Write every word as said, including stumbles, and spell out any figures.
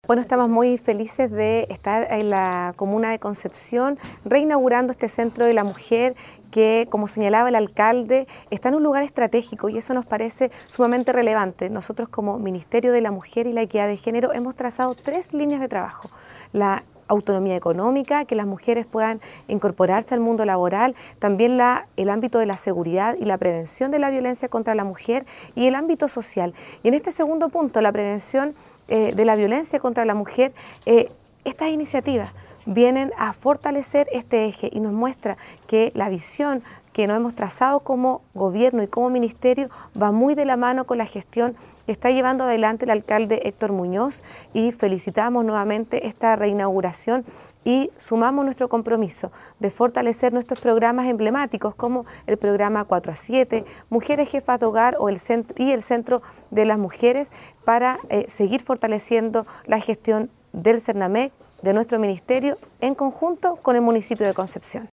Bueno, estamos muy felices de estar en la comuna de Concepción, reinaugurando este Centro de la Mujer que, como señalaba el alcalde, está en un lugar estratégico y eso nos parece sumamente relevante. Nosotros, como Ministerio de la Mujer y la Equidad de Género, hemos trazado tres líneas de trabajo. La autonomía económica, que las mujeres puedan incorporarse al mundo laboral, también la, el ámbito de la seguridad y la prevención de la violencia contra la mujer y el ámbito social. Y en este segundo punto, la prevención eh, de la violencia contra la mujer, eh, estas iniciativas vienen a fortalecer este eje y nos muestra que la visión que nos hemos trazado como gobierno y como ministerio va muy de la mano con la gestión que está llevando adelante el alcalde Héctor Muñoz, y felicitamos nuevamente esta reinauguración y sumamos nuestro compromiso de fortalecer nuestros programas emblemáticos como el programa cuatro a siete, Mujeres Jefas de Hogar o el centro, y el Centro de las Mujeres, para eh, seguir fortaleciendo la gestión del CERNAMEC, de nuestro ministerio, en conjunto con el municipio de Concepción.